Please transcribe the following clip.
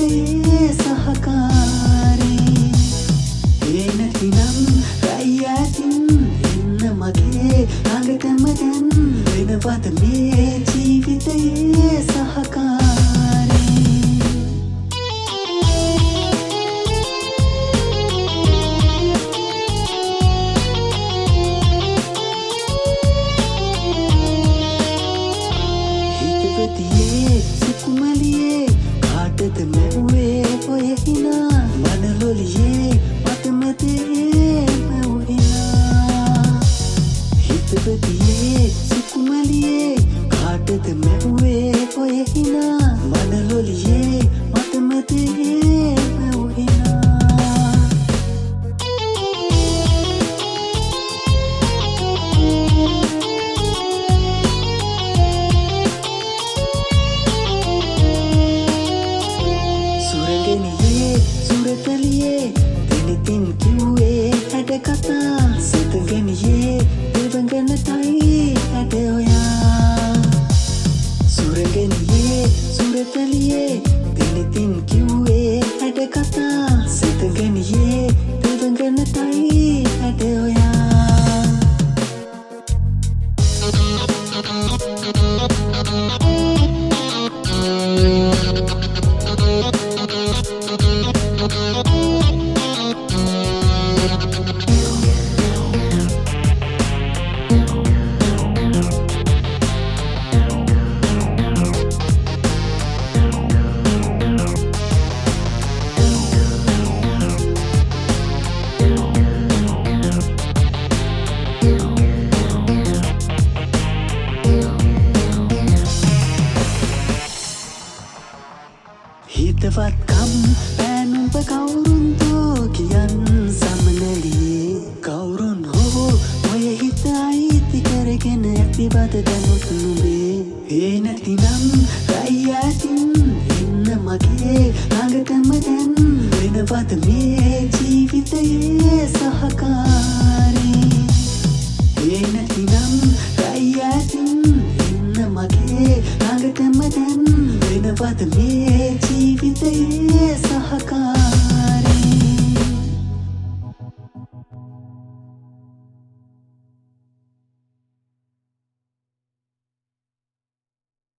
ජීවිතයේ සහකාරී ඒ නැතිනම් රැයැතින් එන්න මගේ ළඟටම දැන් වෙනවද මේ ජීවිතයේ සහකාරී හිතවතියේ සුකුමලියේ කාටද මැව්වේ ඔය හිනා මනලොලියේ මතමතේ මැව්හිනා හිතවතියේ සුකුමලියේ කාටද මැව්වේ ඔය හිනා මනලොලියේ මතමතේ මැව්හිනා සුරගනියේ සුරතලියේ දෙනිතින් කිව්වේ හැඩ කතා සතගනියේ දෙවඟනටයි හැඩ ඔයා සුරගනියේ සුරතලියේ දෙනිතින් කිව්වේ හැඩ කතා සතගනියේ දෙවඟනටයි හැඩ ඔයා හිතවත්කම් පෑනුම්ප කවුරුන්තෝ කියන් සමනලියේ කවුරුන් හෝ ඔය හිත අයිති කරගෙන ඇතිවද දැනුත් නුඹේ ඒ නැතිනම් රැයැතින් එන්න මගේ ළඟටම දැන් වෙනවද මේ ජීවිතයේ සහකාරී ඒ නැතිනම් රැයැතින් එන්න මගේ ළඟටම දැන් වෙනවද මේ ජීවිතයේ සහකාරී